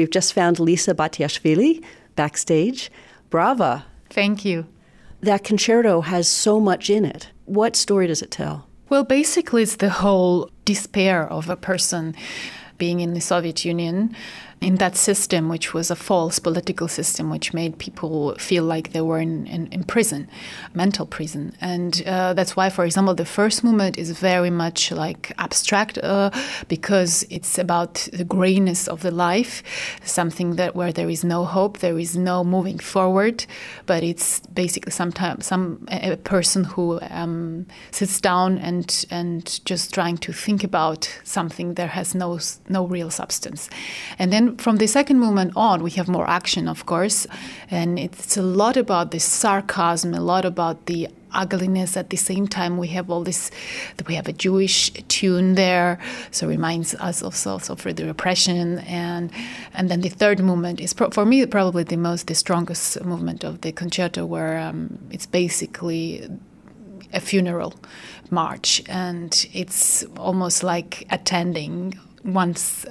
We've just found Lisa Batiashvili backstage. Brava. Thank you. That concerto has so much in it. What story does it tell? Well, basically, it's the whole despair of a person being in the Soviet Union, in that system, which was a false political system, which made people feel like they were in prison, mental prison. And that's why, for example, the first movement is very much like abstract because it's about the grayness of the life, something that where there is no hope, there is no moving forward, but it's basically sometimes a person who sits down and just trying to think about something that has no real substance. And then from the second movement on, we have more action, of course, and it's a lot about this sarcasm, a lot about the ugliness. At the same time, we have all this, we have a Jewish tune there, so it reminds us also of the repression. And then the third movement is, for me, probably the strongest movement of the concerto, where it's basically a funeral march, and it's almost like attending one's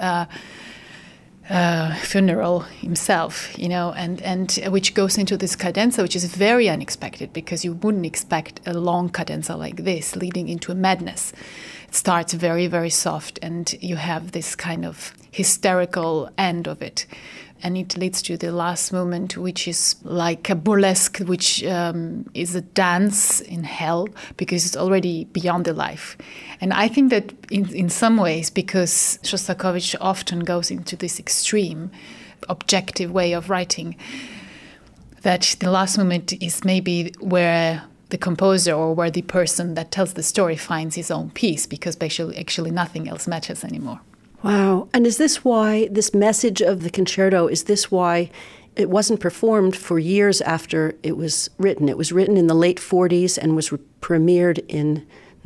funeral himself, and which goes into this cadenza, which is very unexpected, because you wouldn't expect a long cadenza like this leading into a madness. It starts very, very soft, and you have this kind of hysterical end of it. And it leads to the last movement, which is like a burlesque, which is a dance in hell, because it's already beyond the life. And I think that in some ways, because Shostakovich often goes into this extreme, objective way of writing, that the last movement is maybe where the composer or where the person that tells the story finds his own peace, because actually nothing else matters anymore. Wow. And is this why, this message of the concerto, is this why it wasn't performed for years after it was written? It was written in the late 40s and was premiered in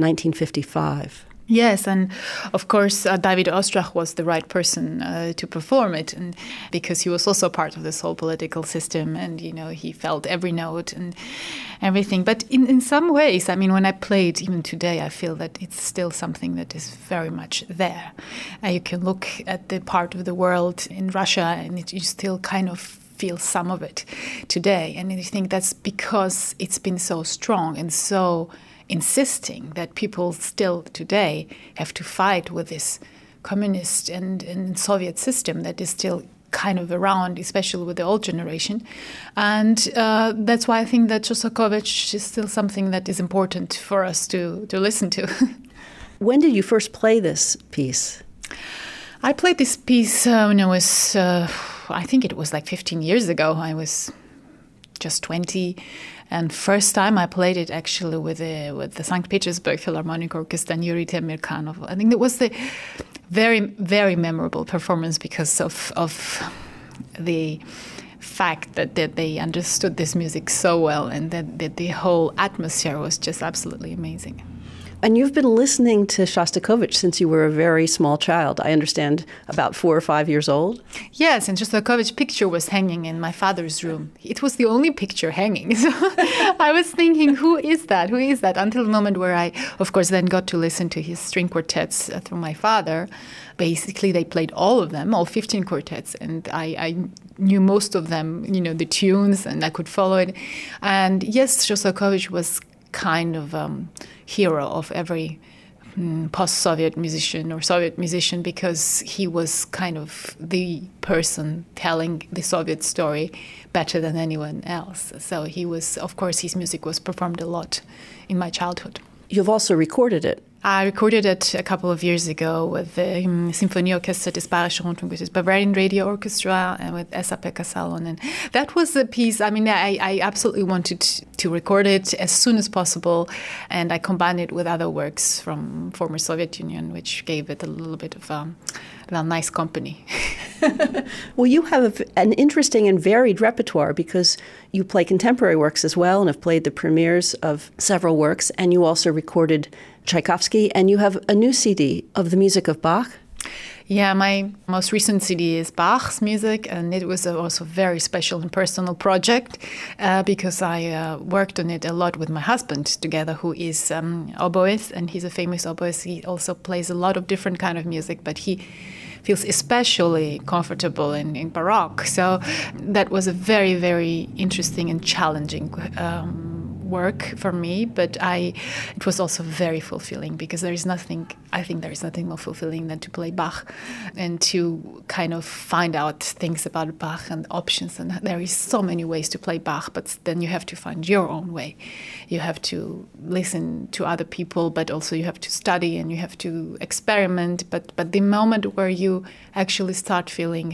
1955. Yes, and of course, David Ostrach was the right person to perform it, and because he was also part of this whole political system, and he felt every note and everything. But in some ways, I mean, when I play it even today, I feel that it's still something that is very much there. You can look at the part of the world in Russia, and you still kind of feel some of it today. And I think that's because it's been so strong and so insisting that people still today have to fight with this communist and Soviet system that is still kind of around, especially with the old generation. And that's why I think that Shostakovich is still something that is important for us to listen to. When did you first play this piece? I played this piece when I was, I think it was like 15 years ago. I was just 20. And first time I played it actually with the St. Petersburg Philharmonic Orchestra and Yuri Temirkanov. I think it was the very, very memorable performance because of the fact that they understood this music so well, and that the whole atmosphere was just absolutely amazing. And you've been listening to Shostakovich since you were a very small child. I understand about 4 or 5 years old? Yes, and Shostakovich picture was hanging in my father's room. It was the only picture hanging. So I was thinking, who is that? Who is that? Until the moment where I, of course, then got to listen to his string quartets through my father. Basically, they played all of them, all 15 quartets, and I knew most of them, the tunes, and I could follow it. And yes, Shostakovich was kind of hero of every post-Soviet musician or Soviet musician, because he was kind of the person telling the Soviet story better than anyone else. So he was, of course, his music was performed a lot in my childhood. You've also recorded it. I recorded it a couple of years ago with the Symphonieorchester des Bayerischen Rundfunks, Bavarian Radio Orchestra, and with Esa-Pekka Salonen. That was a piece, I absolutely wanted to record it as soon as possible, and I combined it with other works from former Soviet Union, which gave it a little bit of a nice company. Well, you have an interesting and varied repertoire, because you play contemporary works as well and have played the premieres of several works, and you also recorded Tchaikovsky, and you have a new CD of the music of Bach. Yeah, my most recent CD is Bach's music, and it was also a very special and personal project because I worked on it a lot with my husband together, who is oboist, and he's a famous oboist. He also plays a lot of different kind of music, but he feels especially comfortable in Baroque. So that was a very, very interesting and challenging work for me, but it was also very fulfilling, because there is nothing more fulfilling than to play Bach and to kind of find out things about Bach and options. And there is so many ways to play Bach, but then you have to find your own way. You have to listen to other people, but also you have to study and you have to experiment. But the moment where you actually start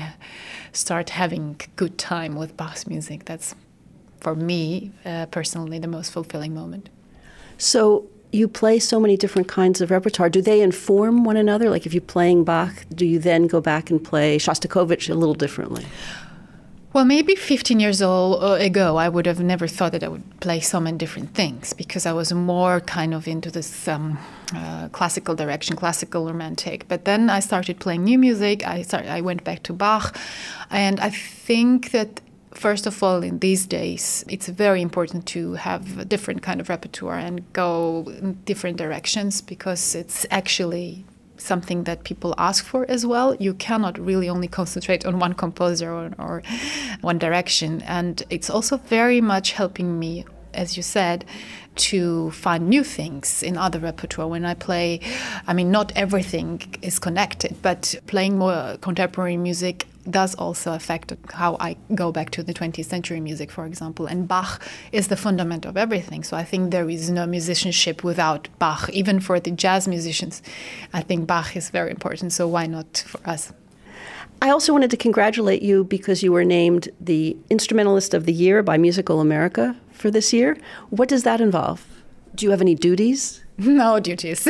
having good time with Bach's music, that's, for me, personally, the most fulfilling moment. So you play so many different kinds of repertoire. Do they inform one another? Like if you're playing Bach, do you then go back and play Shostakovich a little differently? Well, maybe 15 years ago, I would have never thought that I would play so many different things, because I was more kind of into this classical direction, classical romantic. But then I started playing new music. I went back to Bach. And I think that, first of all, in these days, it's very important to have a different kind of repertoire and go in different directions, because it's actually something that people ask for as well. You cannot really only concentrate on one composer or one direction. And it's also very much helping me, as you said, to find new things in other repertoire. When I play, not everything is connected, but playing more contemporary music does also affect how I go back to the 20th century music, for example. And Bach is the fundament of everything. So I think there is no musicianship without Bach. Even for the jazz musicians, I think Bach is very important. So why not for us? I also wanted to congratulate you because you were named the Instrumentalist of the Year by Musical America for this year. What does that involve? Do you have any duties? No duties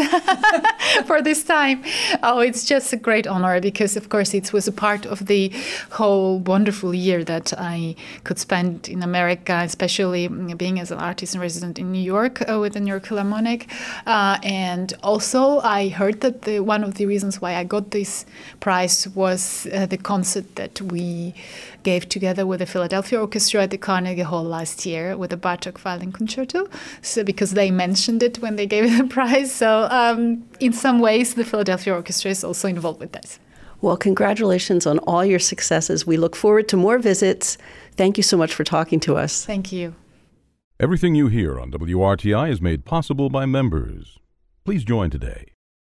for this time. Oh, it's just a great honor, because, of course, it was a part of the whole wonderful year that I could spend in America, especially being as an artist in resident in New York with the New York Philharmonic. And also, I heard that one of the reasons why I got this prize was the concert that we gave together with the Philadelphia Orchestra at the Carnegie Hall last year with the Bartók Violin Concerto. So because they mentioned it when they gave it the prize. So in some ways, the Philadelphia Orchestra is also involved with this. Well, congratulations on all your successes. We look forward to more visits. Thank you so much for talking to us. Thank you. Everything you hear on WRTI is made possible by members. Please join today